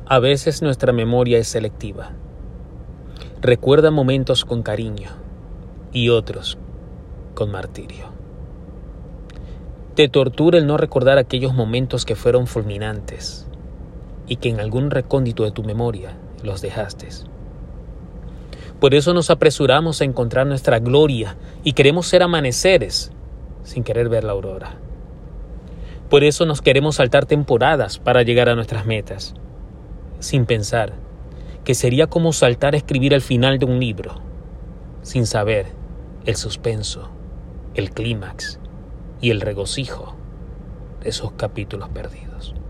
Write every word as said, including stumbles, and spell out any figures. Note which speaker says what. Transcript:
Speaker 1: A veces nuestra memoria es selectiva. Recuerda momentos con cariño y otros con martirio. Te tortura el no recordar aquellos momentos que fueron fulminantes y que en algún recóndito de tu memoria los dejaste. Por eso nos apresuramos a encontrar nuestra gloria y queremos ser amaneceres sin querer ver la aurora. Por eso nos queremos saltar temporadas para llegar a nuestras metas, sin pensar que sería como saltar a escribir el final de un libro, sin saber el suspenso, el clímax y el regocijo de esos capítulos perdidos.